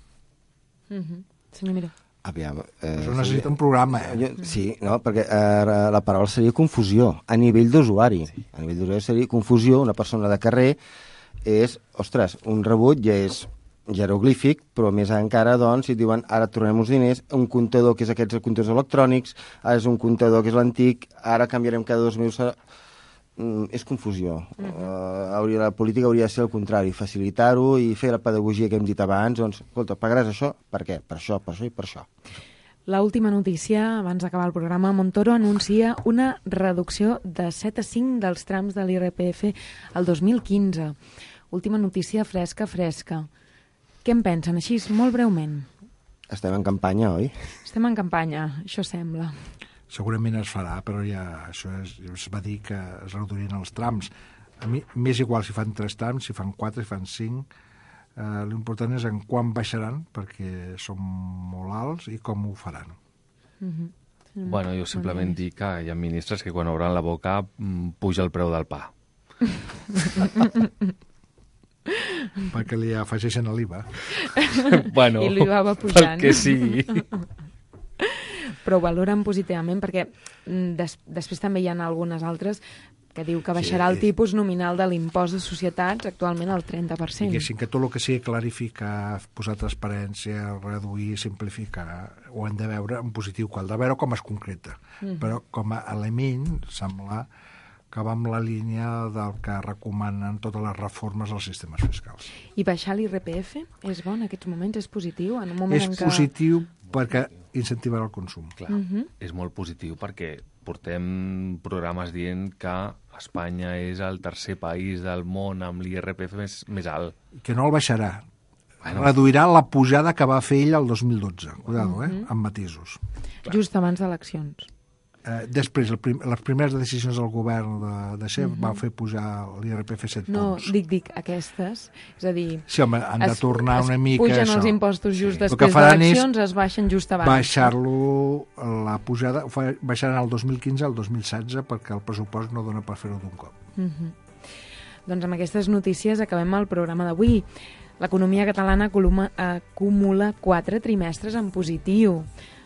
Mm-hmm. Senyor Miró. Aviam, eh, Això necessita un programa, eh? Jo, sí, no, perquè eh, la paraula seria confusió, a nivell d'usuari. Sí. A nivell d'usuari seria confusió, una persona de carrer és, ostres, un rebut ja és jeroglífic, però més encara, doncs, si et diuen ara tornem uns diners, un comptador que és aquests comptadors electrònics, ara és un comptador que és l'antic, ara canviarem cada dos mesos... Mm, és confusió. Uh-huh. Uh, hauria, la política hauria de ser el contrari, facilitar-ho i fer la pedagogia que hem dit abans, doncs, escolta, pagaràs això? Per què? Per això, per això i per això. L'última notícia, abans d'acabar el programa, Montoro anuncia una reducció de set a cinc dels trams de l'I R P F el dos mil quinze. Última notícia fresca, fresca. Què en pensen, així, molt breument? Estem en campanya, oi? Estem en campanya, això sembla. Segurament es farà, però ja això és, es va dir que es reduirien els trams. A mi m'és igual si fan tres trams, si fan quatre, si fan cinc. Eh, l'important és en quan baixaran, perquè són molt alts, i com ho faran. Mm-hmm. Bueno, jo simplement mm-hmm. dic que hi ha ministres que quan obren la boca puja el preu del pa. Perquè li afegeixen l'I V A. Bueno, I l'I V A va pujant. Perquè sí. Però ho valoren positivament perquè des, després també hi ha algunes altres que diu que baixarà sí, el tipus nominal de l'impost de societats actualment al trenta per cent. Diguéssim que tot el que sigui clarificar, posar transparència, reduir, simplificar, ho hem de veure en positiu, que el de veure com es concreta. Mm-hmm. Però com a element sembla que va amb la línia del que recomanen totes les reformes als sistemes fiscals. I baixar l'I R P F és bo en aquests moments? És positiu? En un moment és en què... positiu perquè incentivarà el consum. Clar, uh-huh. És molt positiu perquè portem programes dient que Espanya és el tercer país del món amb l'I R P F més, més alt. Que no el baixarà. Bueno. Reduirà la pujada que va fer ell el dos mil dotze. Cuidado, uh-huh. eh? Amb matisos. Clar. Just abans d'eleccions. Eh, després, el prim, les primeres decisions del govern de, de Xef uh-huh. va fer pujar l'I R P F set no, punts. No, dic, dic, aquestes. És a dir... Sí, home, han de es, tornar una mica... Es pugen això. els impostos just sí. després d'eleccions, es baixen just abans. Baixar-lo, la pujada, baixaran el dos mil quinze al dos mil setze perquè el pressupost no dona per fer-ho d'un cop. Uh-huh. Doncs amb aquestes notícies acabem el programa d'avui. L'economia catalana acumula, acumula quatre trimestres en positiu.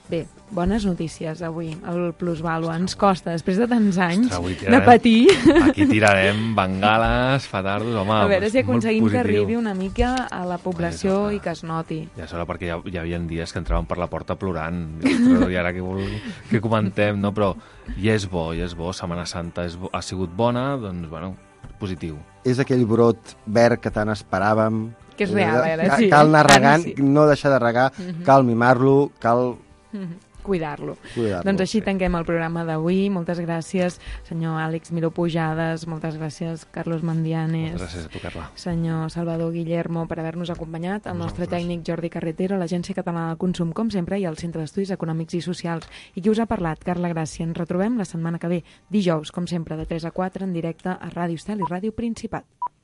Bé, bones notícies avui, el plusvàlua. Ens costa, després de tants anys Ostres, avui de tirarem- patir... Aquí tirarem bengales, fatardos, home... A veure doncs, si molt aconseguim que positiu. arribi una mica a la població Home, i que es noti. Ja és hora, perquè hi, ha, hi havia dies que entraven per la porta plorant. I ara què, vol, què comentem, no? Però ja és bo, ja és bo. Setmana Santa és bo, ha sigut bona, doncs, bueno, positiu. És aquell brot verd que tant esperàvem. Que és real, eh, ara Ca- sí. Cal anar Ara regant, sí. no deixar de regar, cal mimar-lo, cal Mhm. Cuidar-lo. cuidar-lo. Doncs així sí. tanquem el programa d'avui. Moltes gràcies, senyor Àlex Miró Pujades, moltes gràcies, Carlos Mandianes, Moltes gràcies a tu, Carla. senyor Salvador Guillermo, per haver-nos acompanyat, el nostre tècnic Jordi Carretero, l'Agència Catalana del Consum, com sempre, i el Centre d'Estudis Econòmics i Socials. I qui us ha parlat, Carla Gràcia. Ens retrobem la setmana que ve, dijous, com sempre, de tres a quatre, en directe a Ràdio Estel i Ràdio Principat.